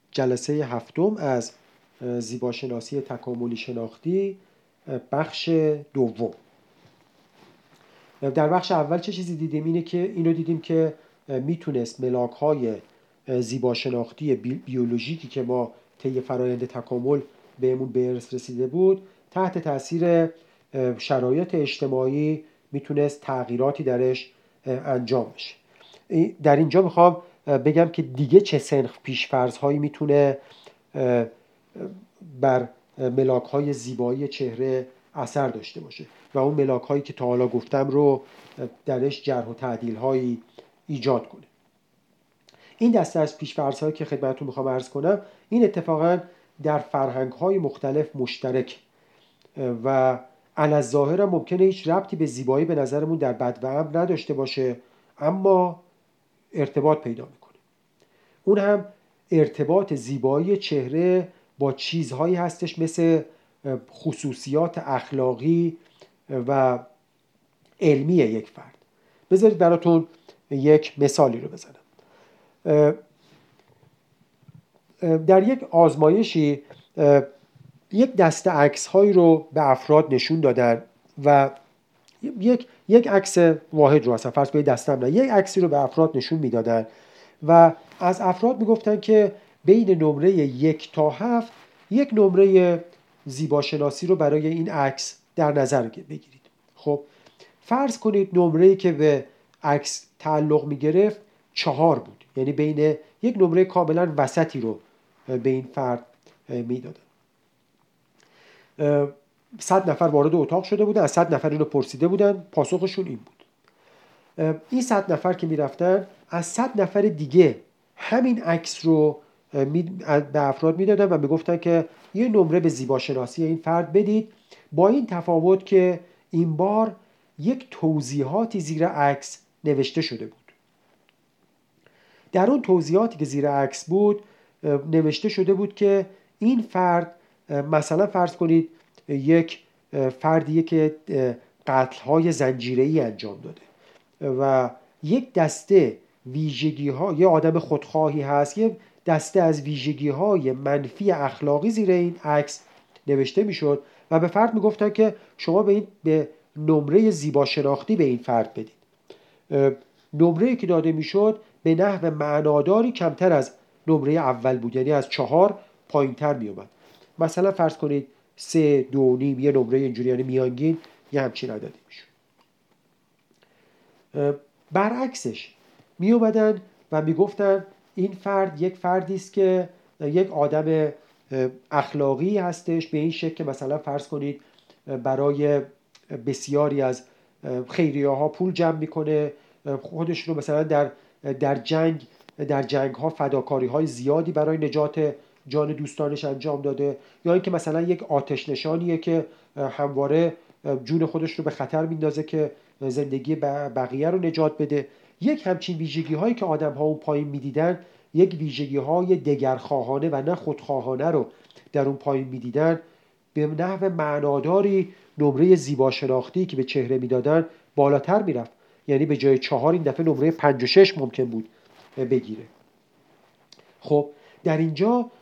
جلسه هفتم از زیباشناسی تکاملی شناختی، بخش دوم. در بخش اول چه چیزی دیدیم؟ اینو دیدیم که میتونست ملاک‌های زیباشناختی بیولوژیکی که ما طی فرایند تکامل بهمون به ارث رسیده بود تحت تاثیر شرایط اجتماعی میتونست تغییراتی درش انجام بشه. در اینجا میخوام بگم که دیگه چه سنخ پیش‌فرض‌هایی میتونه بر ملاک‌های زیبایی چهره اثر داشته باشه و اون ملاک‌هایی که تا حالا گفتم رو درش جرح و تعدیل‌هایی ایجاد کنه. این دسته از پیش‌فرض‌هایی که خدمتتون میخوام عرض کنم، این اتفاقاً در فرهنگ‌های مختلف مشترک و علی‌الظاهر ممکنه هیچ ربطی به زیبایی به نظرمون در بد و امر نداشته باشه، اما ارتباط پیدا میکنه. اون هم ارتباط زیبایی چهره با چیزهایی هستش مثل خصوصیات اخلاقی و علمی یک فرد. بذارید براتون یک مثالی رو بزنم. در یک آزمایشی یک دسته عکس‌هایی رو به افراد نشون دادن و یک عکس واحد رو اصلا فرض کنید دستم نه، یک عکسی رو به افراد نشون میدادن و از افراد میگفتن که بین نمره 1 تا 7 یک نمره زیباشناسی رو برای این عکس در نظر بگیرید. خب فرض کنید نمره‌ای که به عکس تعلق میگرفت 4 بود، یعنی بین یک نمره کاملا وسطی رو به این فرد میدادن. 100 نفر وارد اتاق شده بودن، از 100 نفر اینو پرسیده بودن، پاسخشون این بود. این 100 نفر که میرفتن از 100 نفر دیگه همین عکس رو به افراد میدادن و میگفتن که یه نمره به زیباشناسی این فرد بدید، با این تفاوت که این بار یک توضیحاتی زیر عکس نوشته شده بود. در اون توضیحاتی که زیر عکس بود نوشته شده بود که این فرد، مثلا فرض کنید یک فردیه که قتل‌های زنجیره‌ای انجام داده و یک دسته ویژگی‌ها، یه آدم خودخواهی هست، یه دسته از ویژگی‌های منفی اخلاقی زیر این عکس نوشته میشد و به فرد میگفتن که شما به نمره زیباشناختی به این فرد بدید. نمره‌ای که داده میشد به نحو معناداری کمتر از نمره اول بود، یعنی از 4 پایین‌تر می اومد. مثلا فرض کنید 3 2.5، یه نمره اینجوری، یعنی میانگین یه همچین عددی میشد. برعکسش می اومدن و میگفتن این فرد یک فردی است که یک آدم اخلاقی هستش، به این شکل که مثلا فرض کنید برای بسیاری از خیریه‌ها پول جمع میکنه، خودش رو مثلا در جنگ ها فداکاری های زیادی برای نجات جان دوستانش انجام داده، یا اینکه مثلا یک آتش نشانیه که همواره جون خودش رو به خطر میندازه که زندگی بقیه رو نجات بده. یک همچین ویژگی هایی که آدم ها اون پایین میدیدن، یک ویژگی های دگرخواهانه و نه خودخواهانه رو در اون پایین میدیدن، به نحو معناداری نمره زیباشناختی که به چهره میدادن بالاتر میرفت. یعنی به جای 4 این دفعه نمره 5 و 6 ممکن بود بگیره. خب در اینجا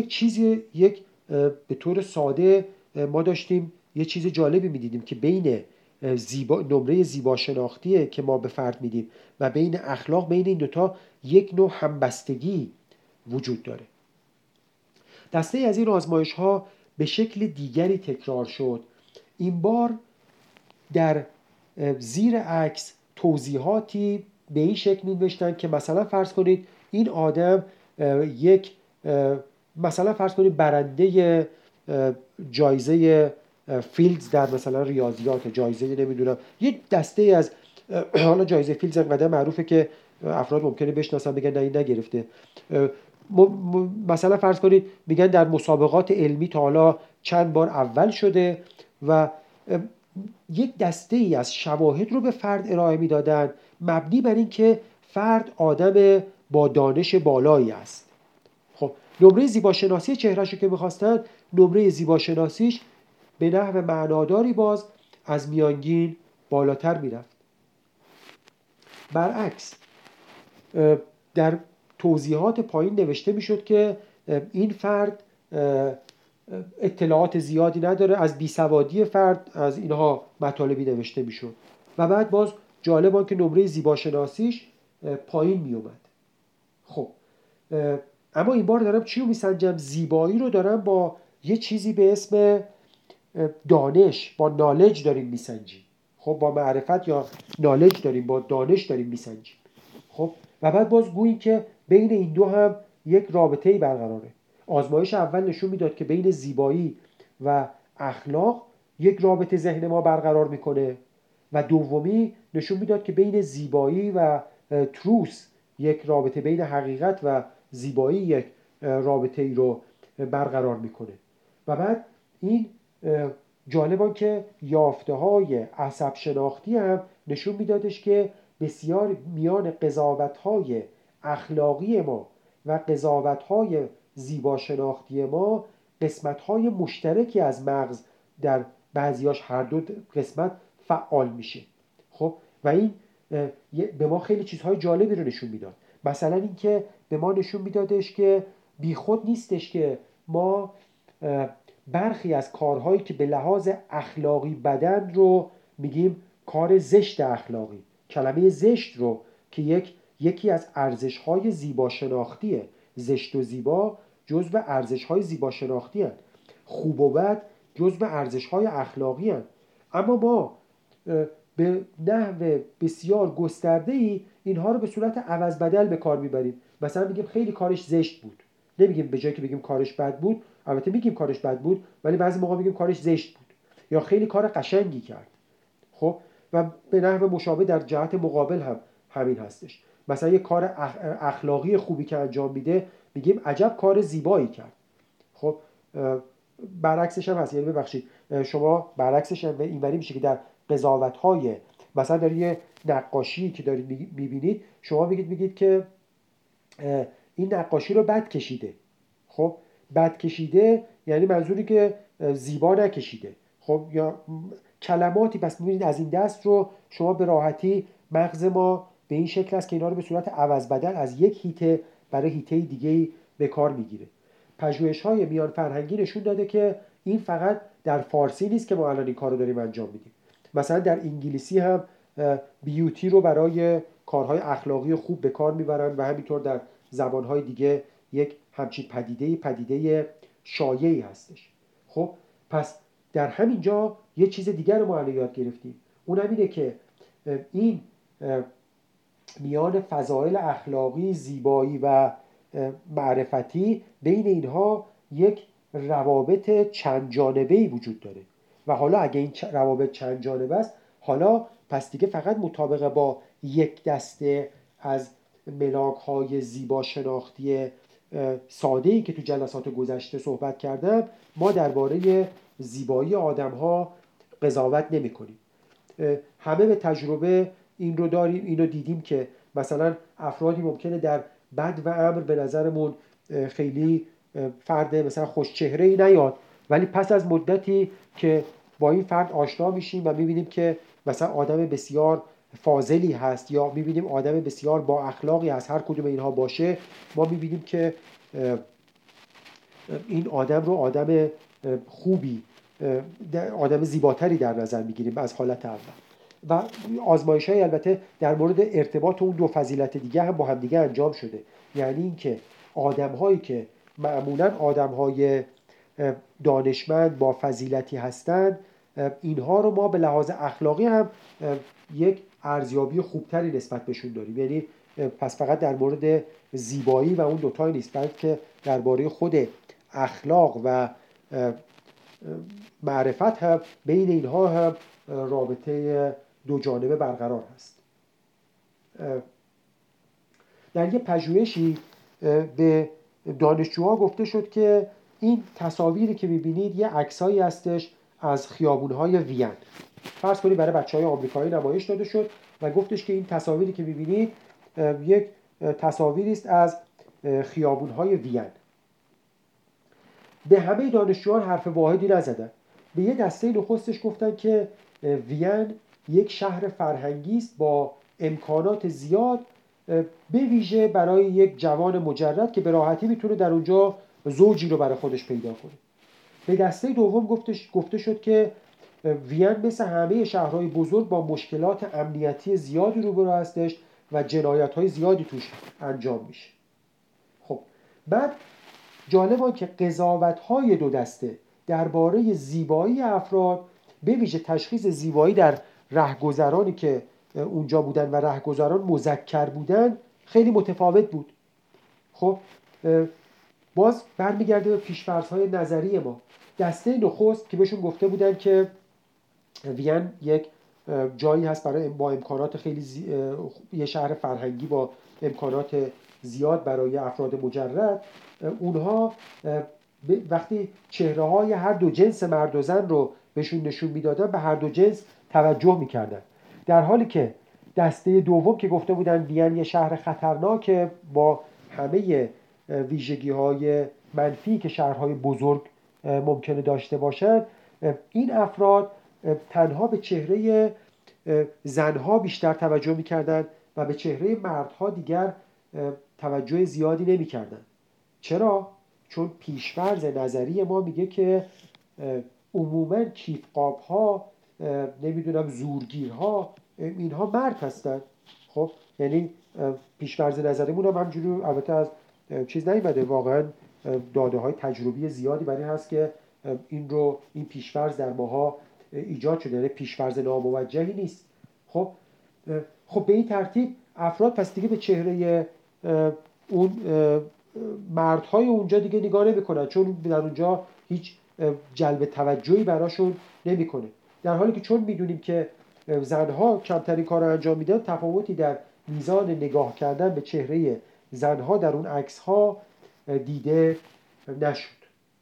به طور ساده ما داشتیم یه چیز جالبی میدیدیم که بین نمره زیباشناختیه که ما به فرد میدیم و بین اخلاق، بین این دوتا یک نوع همبستگی وجود داره. دسته از این آزمایش ها به شکل دیگری تکرار شد. این بار در زیر عکس توضیحاتی به این شکل می‌نوشتن که مثلا فرض کنید این آدم مثلا فرض کنید برنده جایزه فیلدز در مثلا ریاضیات، جایزه نمیدونم یک دسته از حالا جایزه فیلدز انقدر معروفه که افراد ممکنه بشناسن بگن نه این نگرفته. مثلا فرض کنید میگن در مسابقات علمی تا حالا چند بار اول شده و یک دسته ای از شواهد رو به فرد ارائه میدادن مبنی بر این که فرد آدم با دانش بالایی است. خب نمره زیباشناسی چهره‌ش رو که می‌خواستن، نمره زیباشناسیش به نحو معناداری باز از میانگین بالاتر میرفت. برعکس در توضیحات پایین نوشته میشد که این فرد اطلاعات زیادی نداره، از بیسوادی فرد از اینها مطالبی نوشته میشد و بعد باز جالب که نمره زیباشناسیش پایین می اومد. خب اما این بار دارم چی رو میسنجم؟ زیبایی رو دارم با یه چیزی به اسم دانش، با نالج داریم میسنجیم. خب با معرفت یا نالج داریم، با دانش داریم میسنجیم. خب و بعد باز گوییم که بین این دو هم یک رابطه‌ای برقراره. آزمایش اول نشون میداد که بین زیبایی و اخلاق یک رابطه ذهن ما برقرار میکنه و دومی نشون میداد که بین زیبایی و تروس، یک رابطه بین حقیقت و زیبایی، یک رابطه ای رو برقرار میکنه. و بعد این جالبان که یافته های عصب شناختی هم نشون میدادش که بسیار میان قضاوت های اخلاقی ما و قضاوت های زیبا شناختی ما قسمت های مشترکی از مغز در بعضیاش هر دو قسمت فعال میشه. خب و این به ما خیلی چیزهای جالبی رو نشون میداد. مثلا اینکه به ما نشون میدادش که بیخود نیستش که ما برخی از کارهایی که به لحاظ اخلاقی بدن رو میگیم کار زشت اخلاقی. کلمه زشت رو که یکی از ارزش‌های زیبا شناختیه. زشت و زیبا جزو ارزش‌های زیبا شناختی هستند. خوب و بد جزو ارزش‌های اخلاقی هستند. اما ما به نحو بسیار گسترده‌ای اینها رو به صورت عوض بدل به کار میبریم. مثلا میگیم خیلی کارش زشت بود، نمیگیم به جایی که بگیم کارش بد بود، البته میگیم کارش بد بود ولی بعضی موقع میگیم کارش زشت بود، یا خیلی کار قشنگی کرد. خب و به نحو مشابه در جهت مقابل هم همین هستش. مثلا یه کار اخلاقی خوبی که انجام میده میگیم عجب کار زیبایی کرد. خب برعکسش هم هست. یعنی ببخشید شما برعکسش هم اینوری میشه که در قضاوت‌های مثلا در یه نقاشی که دارید میبینید شما میگید که این نقاشی رو بد کشیده. خب بد کشیده یعنی منظوری که زیبا نکشیده. خب یا کلماتی پس میبینید از این دست رو شما به راحتی مغز ما به این شکل است که اینا رو به صورت عوض بدل از یک هیته برای هیته دیگه‌ای به کار میگیره. پژوهش‌های میان فرهنگی نشون داده که این فقط در فارسی نیست که ما الان این کارو داریم انجام میدیم. مثلا در انگلیسی هم بیوتی رو برای کارهای اخلاقی خوب به کار میبرن و همینطور در زبانهای دیگه یک همچین پدیده شایعی هستش. خب پس در همین جا یه چیز دیگر رو ما الان یاد گرفتیم. اونم اینه که این میان فضایل اخلاقی، زیبایی و معرفتی بین اینها یک روابط چند جانبه‌ای وجود داره و حالا اگه این روابط چند جانبه است، حالا پس دیگه فقط مطابق با یک دسته از ملاک‌های زیبا شناختی ساده‌ای که تو جلسات گذشته صحبت کردم ما درباره زیبایی آدم‌ها قضاوت نمی‌کنیم. همه به تجربه این رو داریم، این رو دیدیم که مثلا افرادی ممکنه در بد و امر به نظرمون خیلی فرد مثلا خوش چهره‌ای نیاد، ولی پس از مدتی که با این فرد آشنا میشیم و میبینیم که مثلا آدم بسیار فاضلی هست یا میبینیم آدم بسیار با اخلاقی هست، هر کدوم اینها باشه ما میبینیم که این آدم رو آدم خوبی، آدم زیباتری در نظر میگیریم از حالت اول. و آزمایش‌های البته در مورد ارتباط اون دو فضیلت دیگه هم با هم دیگه انجام شده. یعنی اینکه آدم‌هایی که معمولاً آدم‌های دانشمند با فضیلتی هستند، اینها رو ما به لحاظ اخلاقی هم یک ارزیابی خوبتری نسبت بهشون داریم. یعنی پس فقط در مورد زیبایی و اون دوتای نیست، بلکه درباره خود اخلاق و معرفت هم بین اینها هم رابطه دو جانبه برقرار هست. در یه پژوهشی به دانشجوها گفته شد که این تصاویری که می‌بینید یه عکسایی هستش از خیابون‌های وین. فرض کنید برای بچه‌های آمریکایی نمایش داده شد و گفتش که این تصاویری که می‌بینید یک تصاویری است از خیابون‌های وین. به همه دانشجویان حرف واحدی نزدن. به یه دسته نخستش گفتن که وین یک شهر فرهنگی است با امکانات زیاد، به ویژه برای یک جوان مجرد که به راحتی میتونه در اونجا زوجی رو برای خودش پیدا کنه. به دسته دوم گفته شد که وین مثل همه شهرهای بزرگ با مشکلات امنیتی زیادی روبرو هستش و جنایت‌های زیادی توش انجام میشه. خب بعد جالبه که قضاوت‌های دو دسته درباره زیبایی افراد، به ویژه تشخیص زیبایی در رهگذرانی که اونجا بودن و رهگذران مذکر بودن، خیلی متفاوت بود. خب باز برمیگرده به پیش‌فرض‌های نظری ما. دسته نخست که بهشون گفته بودن که وین یک جایی هست برای با امکانات خیلی یه شهر فرهنگی با امکانات زیاد برای افراد مجرد، اونها وقتی چهره‌های هر دو جنس مرد و زن رو بهشون نشون میدادن به هر دو جنس توجه میکردن، در حالی که دسته دوم که گفته بودن وین یه شهر خطرناکه با همه ویژگی‌های منفی که شهرهای بزرگ ممکنه داشته باشن، این افراد تنها به چهره زنها بیشتر توجه میکردن و به چهره مردها دیگر توجه زیادی نمیکردن. چرا؟ چون پیشفرض نظری ما میگه که عموما کیفقاب‌ها، نمیدونم زورگیرها، اینها مرد هستن. خب یعنی پیشفرض نظریمون هم همجوری البته از چیز نیومده، واقعا داده های تجربی زیادی برای هست که این پیشفرض در ماها ایجاد شده، یعنی پیشفرض ناموجهی نیست. خب به این ترتیب افراد پس دیگه به چهره اون مردهای اونجا دیگه نگاه نمی‌کنن، چون در اونجا هیچ جلب توجهی براشون نمی‌کنه، در حالی که چون میدونیم که زنها کمترین کار رو انجام میدن، تفاوتی در میزان نگاه کردن به چهره زنها در اون عکس‌ها دیده نشد.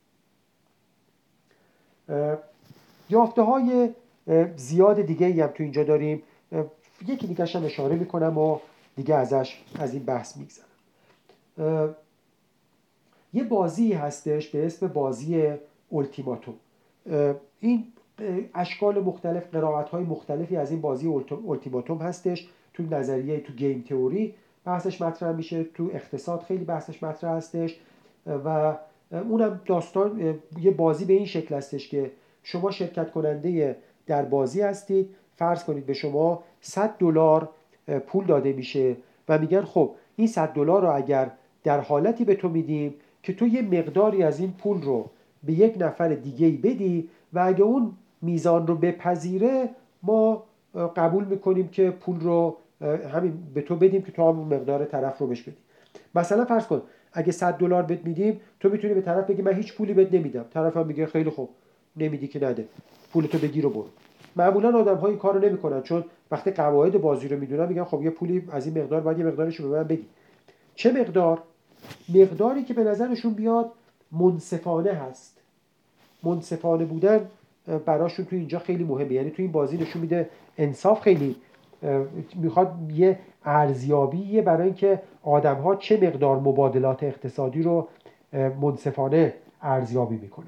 یافته‌های زیاد دیگه‌ای هم تو اینجا داریم، یکی دیگه هم اشاره میکنم و دیگه از این بحث میگذرم. یه بازی هستش به اسم بازی اولتیماتوم. این اشکال مختلف، قرائت‌های مختلفی از این بازی اولتیماتوم هستش. تو نظریه، تو گیم تئوری بحثش مطرح میشه، تو اقتصاد خیلی بحثش مطرح هستش و اونم داستان یه بازی به این شکل هستش که شما شرکت کننده در بازی هستید، فرض کنید به شما $100 پول داده میشه و میگن خب این $100 رو اگر در حالتی به تو میدیم که تو یه مقداری از این پول رو به یک نفر دیگه‌ای بدی و اگه اون میزان رو بپذیره ما قبول میکنیم که پول رو همین به تو بدیم که تو هم مقدار طرف رو بهش بدی. مثلا فرض کن اگه $100 بهت میدیم، تو میتونی به طرف بگی من هیچ پولی بهت نمیدم، طرف هم میگه خیلی خوب، نمیدی که نده، پولتو بگیر و برو. معمولا آدم‌ها این کارو نمی‌کنن، چون وقتی قواعد بازی رو میدونن میگن خب یه پولی از این مقدار باید یه مقدارش رو به من بدی. چه مقدار؟ مقداری که به نظرشون بیاد منصفانه هست. منصفانه بودن براشون تو اینجا خیلی مهمه، یعنی تو این بازی نشون میده انصاف خیلی میخواد یه ارزیابیه برای اینکه آدم‌ها چه مقدار مبادلات اقتصادی رو منصفانه ارزیابی میکنه.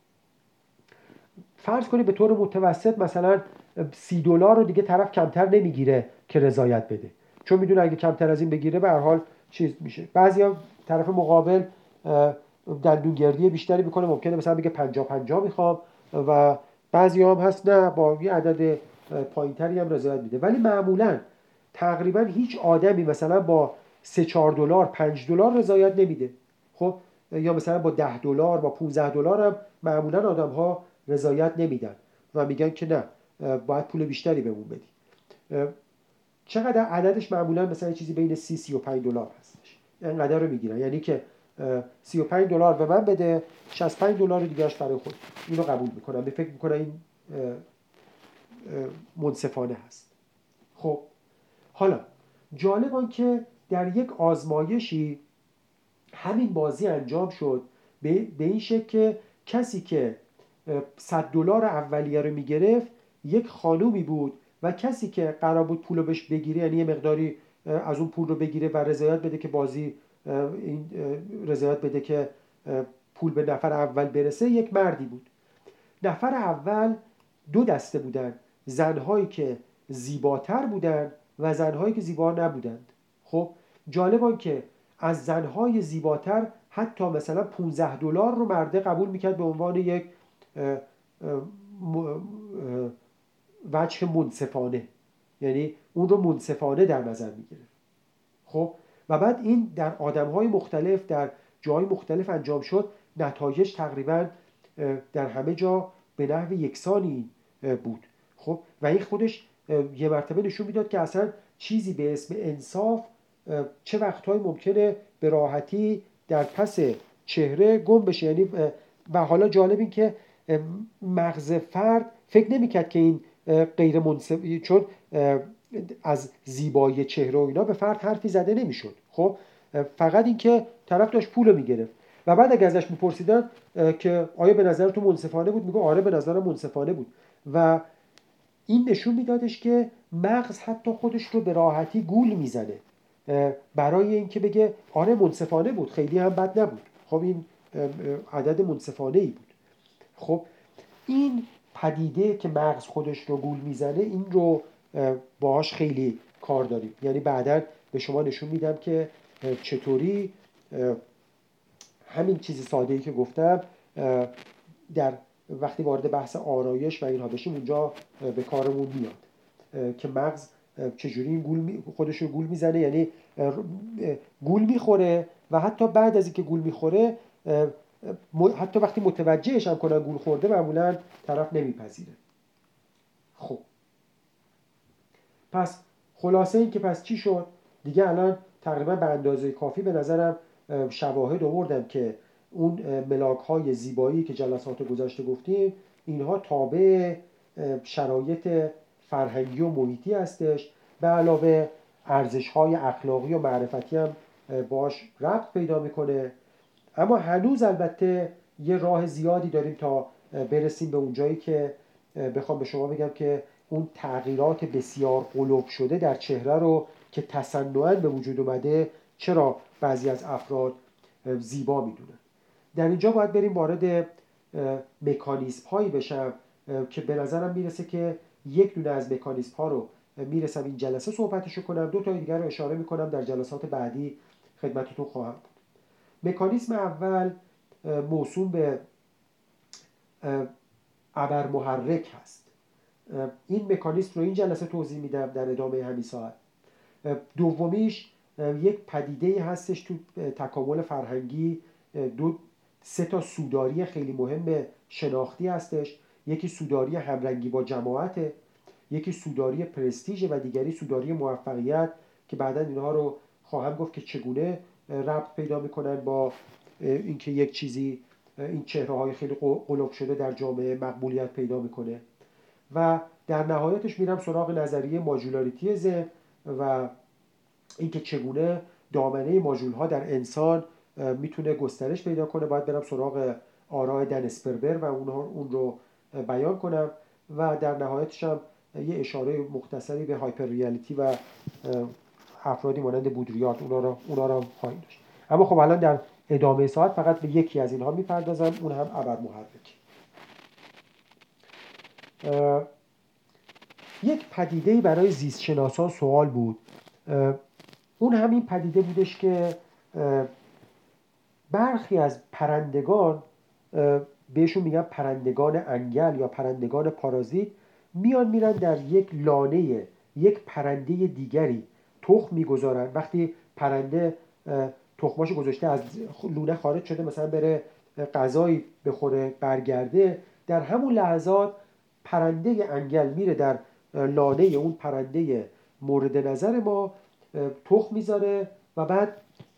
فرض کنید به طور متوسط مثلا $30 رو دیگه طرف کمتر نمیگیره که رضایت بده، چون میدونه اگه کمتر از این بگیره به هر حال چیز میشه. بعضیا طرف مقابل دندونگردی بیشتری میکنه، ممکنه مثلا بگه 50-50 میخوام، و بعضیا هم هست نه با یه عدد پایینتری هم رضایت میده. ولی معمولا تقریبا هیچ آدمی مثلا با $3-4 $5 رضایت نمیده. خب یا مثلا با $10 با $15 هم معمولا آدم‌ها رضایت نمیدن و میگن که نه باید پول بیشتری بهمون بدی. چقدر عددش معمولا مثلا چیزی بین $30-35 هستش، اینقدر رو میگیرن، یعنی که $35 به من بده، $65 دیگه‌اش برای خود. اینو قبول میکنن، به فکر میکنن این منصفانه هست. خب حالا جالب آن که در یک آزمایشی همین بازی انجام شد به این شکل که کسی که $100 اولیه رو میگرفت یک خانومی بود و کسی که قرار بود پول رو بهش بگیره، یعنی یه مقداری از اون پول رو بگیره و رضایت بده که بازی این رضایت بده که پول به نفر اول برسه، یک مردی بود. نفر اول دو دسته بودن، زنهایی که زیباتر بودن و زنهایی که زیبا نبودند. خب جالب آن که از زنهای زیباتر حتی مثلا $15 رو مرده قبول میکرد به عنوان یک وجه منصفانه، یعنی اون رو منصفانه در نظر میگرفت. خب و بعد این در آدم‌های مختلف در جای مختلف انجام شد، نتایج تقریبا در همه جا به نحو یکسانی بود. خب و این خودش یه مرتبه نشون میداد که اصلا چیزی به اسم انصاف چه وقتهایی ممکنه به راحتی در پس چهره گم بشه. یعنی و حالا جالب این که مغز فرد فکر نمی‌کرد که این غیر منصف، چون از زیبایی چهره و اینا به فرد حرفی زده نمیشد. خب فقط این که طرف داشت پولو میگرفت و بعد اگه ازش میپرسیدن که آیا به نظر تو منصفانه بود، میگه آره به نظرم منصفانه بود. و این نشون میدادش که مغز حتی خودش رو به راحتی گول میزنه برای اینکه بگه آره منصفانه بود، خیلی هم بد نبود. خب این عدد منصفانه ای بود. خب این پدیده که مغز خودش رو گول میزنه، این رو باهاش خیلی کار داریم. یعنی بعداً به شما نشون میدم که چطوری همین چیز ساده‌ای که گفتم در وقتی وارد بحث آرایش و اینها بشیم اونجا به کارمون میاد که مغز چجوری این خودش رو گول میزنه، یعنی گول میخوره و حتی بعد از اینکه گول میخوره حتی وقتی متوجهش هم کنن گول خورده معمولا طرف نمیپذیره. خب پس خلاصه این که پس چی شد دیگه، الان تقریبا به اندازه کافی به نظرم شواهد آوردم که اون ملاک‌های زیبایی که جلسات گذشته گفتیم اینها تابع شرایط فرهنگی و محیطی هستش، به علاوه ارزش‌های اخلاقی و معرفتی هم باش ربط پیدا میکنه. اما هنوز البته یه راه زیادی داریم تا برسیم به اون جایی که بخوام به شما بگم که اون تغییرات بسیار قلوب شده در چهره رو که تصنعاً به وجود اومده چرا بعضی از افراد زیبا میدونن. در اینجا باید بریم وارد مکانیزم هایی بشم که به نظرم میرسه که یک دونه از مکانیزم ها رو میرسم این جلسه صحبتشو کنم، دو تا دیگر رو اشاره میکنم در جلسات بعدی خدمتتون خواهم بود. مکانیزم اول موسوم به ابرمحرک هست. این مکانیزم رو این جلسه توضیح میدم در ادامه همین ساعت. دومیش یک پدیده هستش تو تکامل فرهنگی، سه تا سوداری خیلی مهم شناختی هستش. یکی سوداری همرنگی با جماعته، یکی سوداری پرستیژ و دیگری سوداری موفقیت که بعدا اینها رو خواهم گفت که چگونه ربط پیدا میکنن با اینکه یک چیزی این چهره‌های خیلی قلوب شده در جامعه مقبولیت پیدا میکنه. و در نهایتش میرم سراغ نظریه ماژولاریتی ذهن و اینکه چگونه دامنه ماژول‌ها در انسان میتونه گسترش پیدا کنه. باید برم سراغ آراء دن اسپربر و اون رو بیان کنم و در نهایتش هم یه اشاره مختصری به هایپر ریالیتی و افرادی مانند بودریارد اونا رو خواهیم داشت. اما خب الان در ادامه ساعت فقط به یکی از اینها میپردازم، اون هم ابرمحرک. یک پدیده‌ای برای زیستشناسان سوال بود. اون همین پدیده بودش که برخی از پرندگان، بهشون میگن پرندگان انگل یا پرندگان پارازیت، میان میرن در یک لانه یک پرنده دیگری تخم میگذارن. وقتی پرنده تخماشو گذاشته از لونه خارج شده مثلا بره غذایی بخوره برگرده، در همون لحظات پرنده انگل میره در لانه اون پرنده مورد نظر ما تخم میذاره و بعد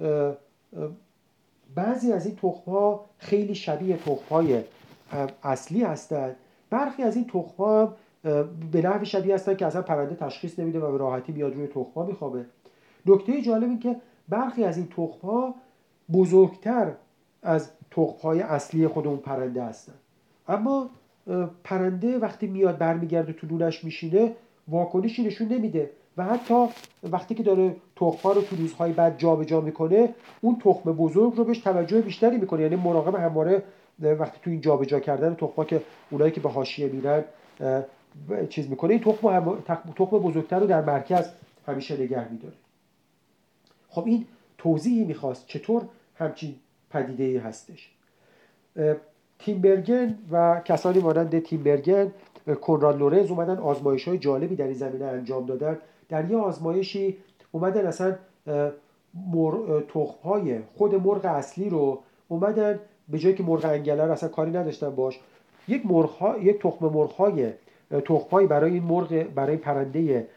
بعضی از این تخم‌ها خیلی شبیه تخم‌های اصلی هستند، برخی از این تخم‌ها به نحوی شبیه هستند که اصلا پرنده تشخیص نمیده و به راحتی میاد روی تخم‌ها میخوابه. نکته جالب این که برخی از این تخم‌ها بزرگتر از تخم‌های اصلی خود اون پرنده هستند، اما پرنده وقتی میاد برمیگرده تو لونش میشینه واکنشی نشون نمیده و حتی وقتی که داره تخم‌ها رو تو روزهای بعد جابجا میکنه اون تخم بزرگ رو بهش توجه بیشتری میکنه. یعنی مراقب همواره وقتی تو این جابجا کردن تخم‌ها که اونایی که به حاشیه میرن چیز میکنه، این تخم بزرگتر رو در مرکز همیشه نگه میداره. خب این توضیحی میخواست چطور همچین پدیده‌ای هستش. تینبرگن و کسانی مانند تینبرگن، کنراد لورنز اومدن آزمایش‌های جالبی در این زمینه انجام دادن. در یه آزمایشی اومدن اصلا تخم‌های خود مرغ اصلی رو اومدن به جایی که مرغ انگله رو اصلا کاری نداشتن باش، یک تخم‌های برای این مرغ، برای پرنده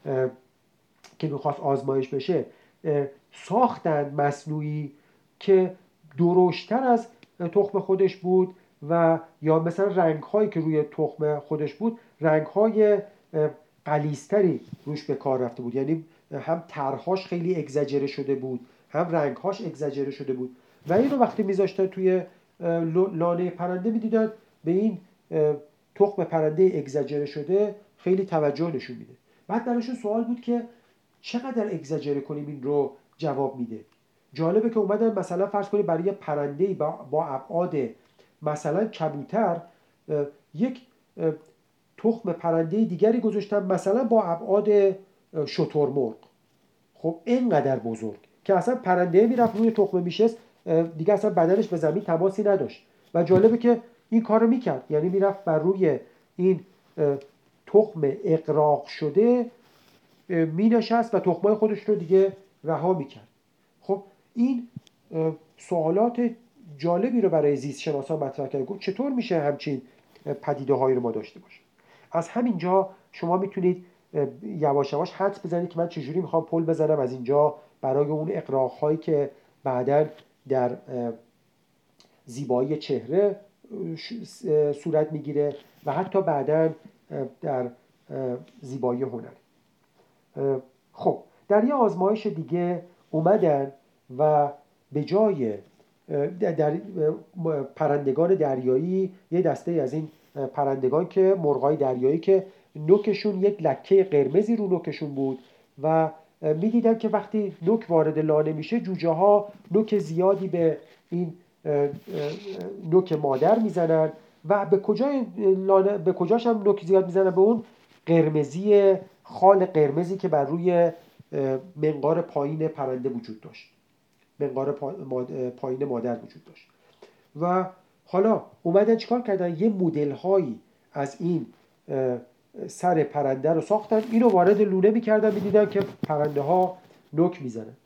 که میخواست آزمایش بشه ساختن مصنوعی که درشتر از تخم خودش بود و یا مثلا رنگ‌هایی که روی تخم خودش بود رنگ‌های غلیظتری روش به کار رفته بود، یعنی هم طرح‌هاش خیلی اگزاجره شده بود هم رنگ‌هاش اگزاجره شده بود و این رو وقتی میذاشتن توی لانه پرنده میدیدن به این تخم پرنده اگزاجره شده خیلی توجه نشون میده. بعد براشون سوال بود که چقدر اگزاجره کنیم این رو جواب میده. جالبه که اومدن مثلا فرض کنید برای پرنده‌ای با ابعاد مثلا کبوتر یک تخم پرنده دیگری گذاشتن مثلا با ابعاد شترمرغ. خب اینقدر بزرگ که اصلا پرنده میرفت روی تخم میشست دیگه اصلا بدنش به زمین تماسی نداشت و جالبه که این کارو میکرد، یعنی میرفت بر روی این تخم اقراق شده مینشست و تخمای خودش رو دیگه رها میکرد. خب این سوالات جالبی رو برای زیست شناسان مطرح کرد. چطور میشه همچین پدیده هایی رو ما داشته باشیم؟ از همینجا شما میتونید یواش یواش حدس بزنید که من چجوری میخوام پل بزنم از اینجا برای اون اقراق هایی که بعداً در زیبایی چهره صورت میگیره و حتی بعداً در زیبایی هنری. خب در یه آزمایش دیگه اومدن و به جای در پرندگان دریایی یه دسته از این پرندگان که مرغای دریایی که نوکشون یک لکه قرمزی رو نوکشون بود و میدیدن که وقتی نوک وارد لانه میشه جوجه ها نوک زیادی به این نوک مادر میزنن و به کجاش هم نوک زیاد میزنن؟ به اون قرمزی، خال قرمزی که بر روی منقار پایین پرنده وجود داشت، منقار پایین مادر وجود داشت. و حالا اومدن چیکار کردن؟ یه مدل هایی از این سر پرنده رو ساختن، اینو وارد لونه میکردن، میدیدن که پرنده ها نوک میزنن.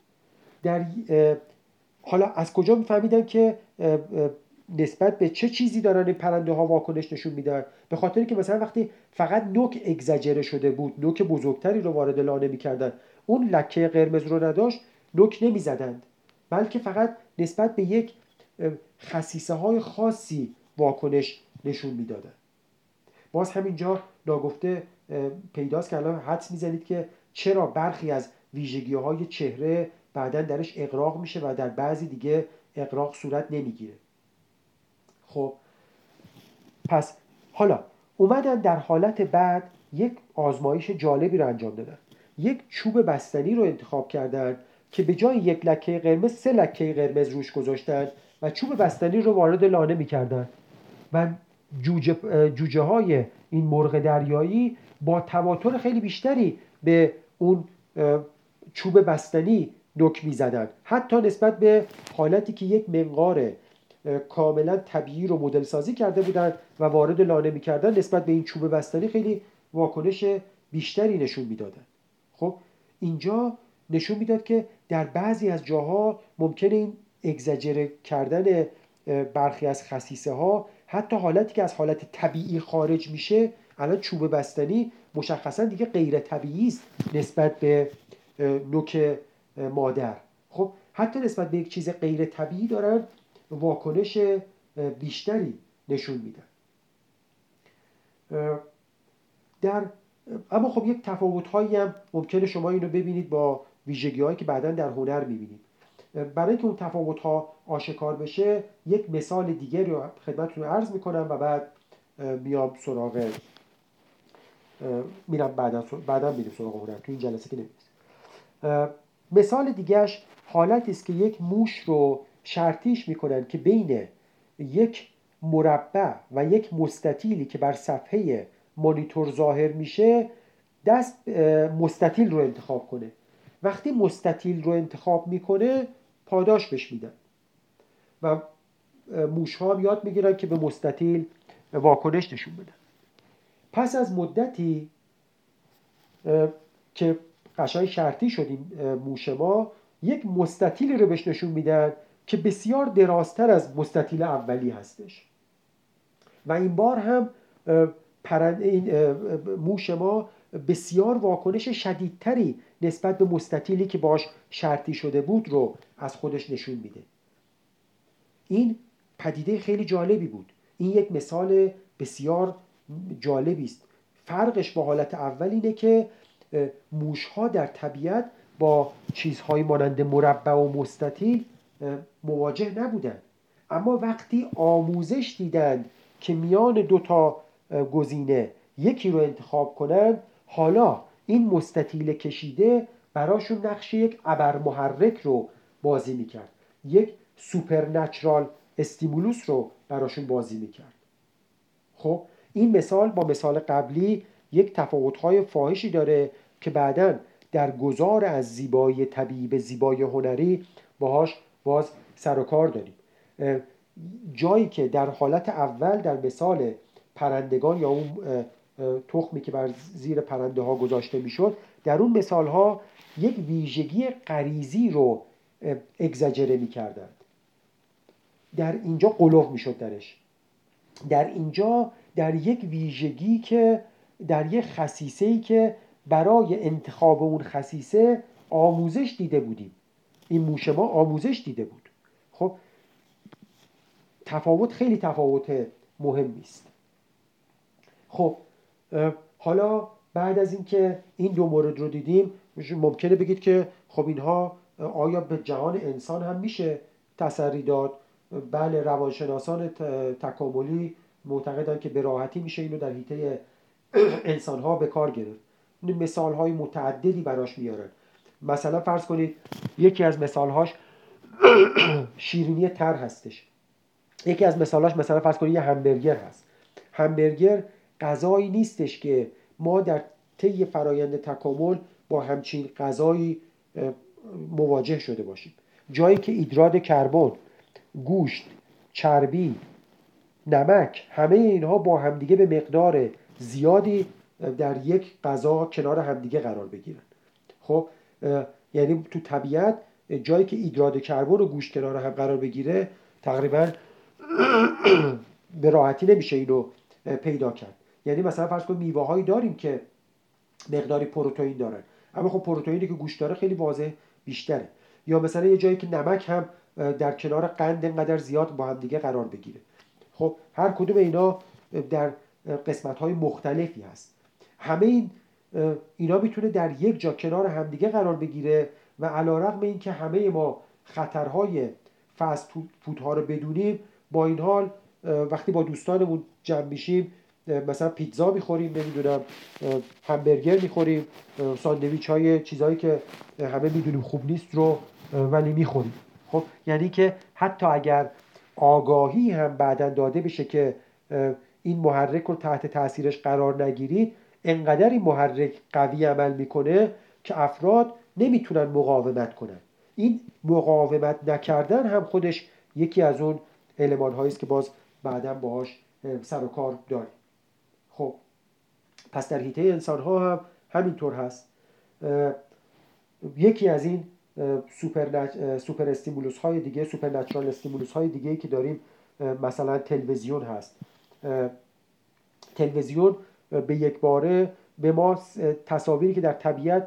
حالا از کجا میفهمیدن که نسبت به چه چیزی دارن این پرنده ها واکنش نشون میدن؟ به خاطری که مثلا وقتی فقط نوک اگزاجره شده بود، نوک بزرگتری رو وارد لانه میکردن، اون لکه قرمز رو نداشت، نوک نمیزدند، بلکه فقط نسبت به یک خصیصه های خاصی واکنش نشون میدادن. باز همینجا ناگفته پیداست که الان حدس میزنید که چرا برخی از ویژگی های چهره بعداً درش اقراق میشه و در بعضی دیگه اقراق صورت نمیگیره. خب پس حالا اومدن در حالت بعد یک آزمایش جالبی رو انجام دادن. یک چوب بستنی رو انتخاب کردن که به جای یک لکه قرمز 3 لکه قرمز روش گذاشتن و چوب بستنی رو وارد لانه میکردن و جوجه های این مرغ دریایی با تواتر خیلی بیشتری به اون چوب بستنی نوک میزدن، حتی نسبت به حالتی که یک منقار کاملا طبیعی رو مدل سازی کرده بودن و وارد لانه میکردن، نسبت به این چوب بستنی خیلی واکنش بیشتری نشون میدادن. خب اینجا نشون میداد که در بعضی از جاها ممکنه این اگزاجره کردن برخی از خصیصه ها حتی حالتی که از حالت طبیعی خارج میشه، الان چوب بستنی مشخصا دیگه غیر طبیعی است نسبت به نوک مادر. خب حتی نسبت به یک چیز غیر طبیعی دارن واکنش بیشتری نشون میدن. اما خب یک تفاوت‌هایی هم ممکنه شما اینو ببینید با ویژگی‌هایی که بعداً در هنر می‌بینید. برای اینکه اون تفاوت‌ها آشکار بشه یک مثال دیگه رو خدمتتون عرض می‌کنم و بعد میام سراغ میرم بعداً میریم سراغ هنر، تو این جلسه که نمی‌رسیم. مثال دیگهش حالتی است که یک موش رو شرطیش می‌کنن که بین یک مربع و یک مستطیلی که بر صفحه مانیتور ظاهر میشه مستطیل رو انتخاب کنه. وقتی مستطیل رو انتخاب میکنه پاداش بهش میدن. و موش‌ها هم یاد میگیرن که به مستطیل واکنش نشون بدن. پس از مدتی که قشنگ شرطی شدیم موش ما، یک مستطیلی رو بهش نشون میدن که بسیار درازتر از مستطیل اولی هستش و این بار هم موش ما بسیار واکنش شدیدتری نسبت به مستطیلی که باش شرطی شده بود رو از خودش نشون میده. این پدیده خیلی جالبی بود. این یک مثال بسیار جالبی است. فرقش با حالت اول اینه که موش‌ها در طبیعت با چیزهایی مانند مربع و مستطیل مواجه نبودند، اما وقتی آموزش دیدند که میان دو تا گزینه یکی رو انتخاب کنند، حالا این مستطیل کشیده براشون نقش یک ابرمحرک رو بازی میکرد، یک سوپرنچرال استیمولوس رو براشون بازی میکرد. خب این مثال با مثال قبلی یک تفاوت‌های فاحشی داره که بعداً در گذار از زیبایی طبیعی به زیبایی هنری باهاش باز سر و کار داریم. جایی که در حالت اول در مثال پرندگان یا اون تخمی که بر زیر پرنده ها گذاشته میشد، در اون مثال ها یک ویژگی غریزی رو اگزاجره میکردند. در اینجا قلوغ میشد درش. در اینجا در یک ویژگی که در یک خصیصه‌ای که برای انتخاب اون خصیصه آموزش دیده بودیم. این موش ما آموزش دیده بود. خب تفاوت خیلی تفاوت مهمی است. خب حالا بعد از اینکه این دو مورد رو دیدیم، ممکنه بگید که خب اینها آیا به جهان انسان هم میشه تسری داد؟ بله، روانشناسان تکاملی معتقدن که به راحتی میشه اینو در حیطه انسان‌ها به کار گرفت. مثال‌های متعددی براش میارن. مثلا فرض کنید یکی از مثال‌هاش شیرینی تر هستش. یکی از مثالاش مثلا فرض کنید یه همبرگر هست. همبرگر غذایی نیستش که ما در طی فرایند تکامل با همچین غذایی مواجه شده باشیم. جایی که ایدراد کربن، گوشت، چربی، نمک، همه اینها با همدیگه به مقدار زیادی در یک غذا کنار همدیگه قرار بگیرن. خب یعنی تو طبیعت جایی که ایدراد کربن و گوشت کنار هم قرار بگیره تقریبا به راحتی نمیشه اینو پیدا کرد. یعنی مثلا فرض کن میوه هایی داریم که مقداری پروتئین دارن، اما خب پروتئینی که گوشت داره خیلی واضح بیشتره. یا مثلا یه جایی که نمک هم در کنار قند اینقدر زیاد با هم دیگه قرار بگیره. خب هر کدوم اینا در قسمت‌های مختلفی هست. همه اینا میتونه در یک جا کنار همدیگه قرار بگیره و علیرغم اینکه همه ما خطرهای فست فودها رو بدونیم، با این حال وقتی با دوستانمون جمع میشیم مثلا پیتزا میخوریم، نمیدونم همبرگر میخوریم، ساندویچ های چیزهایی که همه میدونیم خوب نیست رو ولی میخوریم. خب یعنی که حتی اگر آگاهی هم بعداً داده بشه که این محرک رو تحت تاثیرش قرار نگیرید، انقدر این محرک قوی عمل میکنه که افراد نمیتونن مقاومت کنن. این مقاومت نکردن هم خودش یکی از اون المان هایی است که باز بعداً باهاش سر و کار داریم. خب پس در حیطه انسان ها هم همینطور هست. یکی از این سوپر استیمولوس های دیگه، سوپر نچرال استیمولوس های دیگه که داریم مثلا تلویزیون هست. تلویزیون به یک باره به ما تصاویری که در طبیعت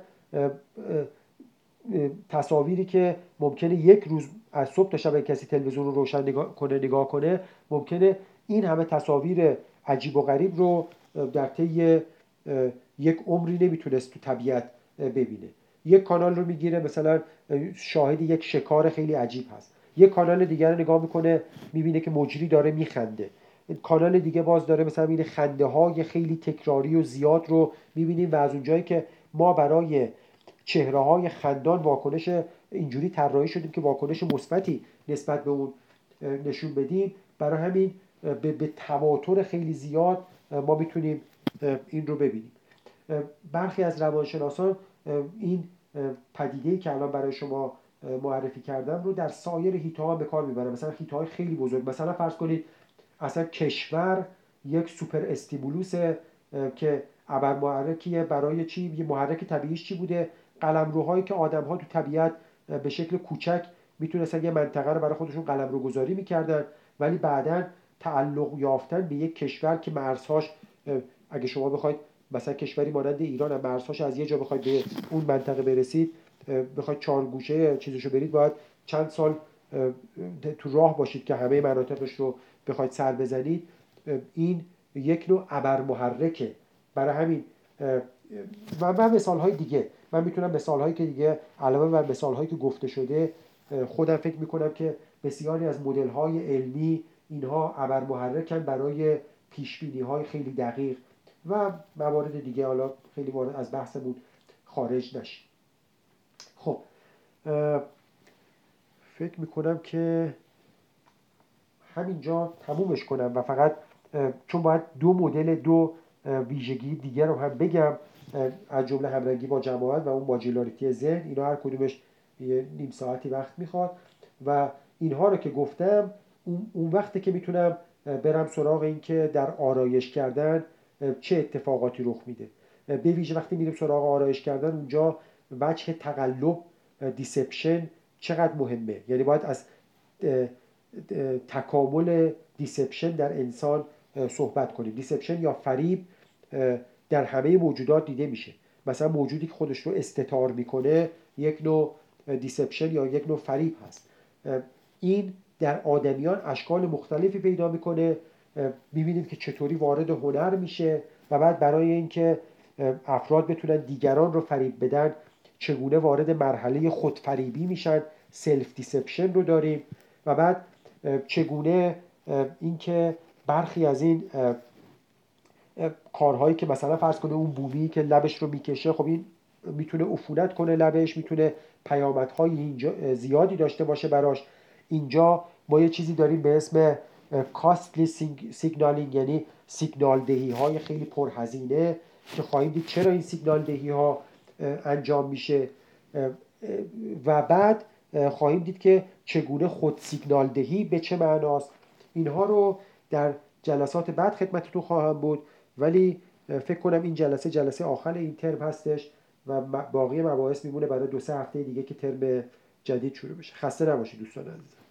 تصاویری که ممکنه یک روز از صبح تا شب کسی تلویزیون رو روشن نگاه کنه ممکنه این همه تصاویر عجیب و غریب رو در طی یک عمری نمیتونست تو طبیعت ببینه. یک کانال رو میگیره مثلا شاهد یک شکار خیلی عجیب هست، یک کانال دیگر رو نگاه میکنه میبینه که مجری داره میخنده، کانال دیگه باز داره مثلا میبینه خنده های خیلی تکراری و زیاد رو میبینیم و از اونجایی که ما برای چهره های خندان واکنش اینجوری طراحی شدیم که واکنش مثبتی نسبت به اون نشون بدیم، برای همین به تواتر خیلی زیاد ما میتونیم این رو ببینیم. برخی از روانشناسان این پدیده‌ای که الان برای شما معرفی کردم رو در سایر هیت‌ها به کار میبرم. مثلا هیت‌های خیلی بزرگ، مثلا فرض کنید اصلا کشور یک سوپر استیمولوس که ابر محرکیه برای چی؟ یه محرک طبیعیش چی بوده؟ قلمروهایی که آدم‌ها تو طبیعت به شکل کوچک میتونستن یه منطقه رو برای خودشون قلمرو گذاری میکردن، ولی بعداً تعلق یافتن به یک کشور که مرزهاش، اگه شما بخواید مثلا کشوری مانند ایران مرزهاش از یه جا بخواید به اون منطقه برسید، بخواید چهار گوشه چیزشو برید، باید چند سال تو راه باشید که همه مناطقش رو بخواید سر بزنید. این یک نوع ابرمحرکه. برای همین و مثال های دیگه، من میتونم مثال هایی که دیگه علاوه بر مثال هایی که گفته شده، خودم فکر میکنم که بسیاری از مدل های علمی اینها ابرمحرکن برای پیش بینی های خیلی دقیق و موارد دیگه. حالا خیلی وارد از بحثمون خارج نشیم. خب فکر میکنم که همینجا تمومش کنم و فقط چون باید دو ویژگی دیگر رو هم بگم، از جمله همرنگی با جماعت و اون ماجولاریتی ذهن. اینا هر کدومش یه نیم ساعتی وقت میخواد و اینها رو که گفتم اون وقته که میتونم برم سراغ این که در آرایش کردن چه اتفاقاتی رخ میده. به ویژه وقتی میریم سراغ آرایش کردن، اونجا وجه تقلب، دیسپشن چقدر مهمه. یعنی باید از تکامل دیسپشن در انسان صحبت کنیم. دیسپشن یا فریب در همه موجودات دیده میشه. مثلا موجودی که خودش رو استتار میکنه یک نوع دیسپشن یا یک نوع فریب هست. این در آدمیان اشکال مختلفی پیدا میکنه. میبینیم که چطوری وارد هنر میشه و بعد برای اینکه افراد بتونن دیگران رو فریب بدن چگونه وارد مرحله خودفریبی میشن، سلف دیسپشن رو داریم. و بعد چگونه اینکه برخی از این کارهایی که مثلا فرض کنه اون بومی که لبش رو میکشه، خب این میتونه عفونت کنه لبش، میتونه پیامدهای زیادی داشته باشه براش. اینجا ما یه چیزی داریم به اسم کاستلی سیگنالینگ، یعنی سیگنال دهی های خیلی پرهزینه که خواهیم دید چرا این سیگنال دهی ها انجام میشه و بعد خواهیم دید که چگونه خود سیگنال دهی به چه معناست. اینها رو در جلسات بعد خدمتتون خواهم بود، ولی فکر کنم این جلسه آخر این ترم هستش و باقی مباحث میمونه برای 2-3 هفته دیگه که ترم جدید شروع بشه. خسته نباشید دوستان عزیز.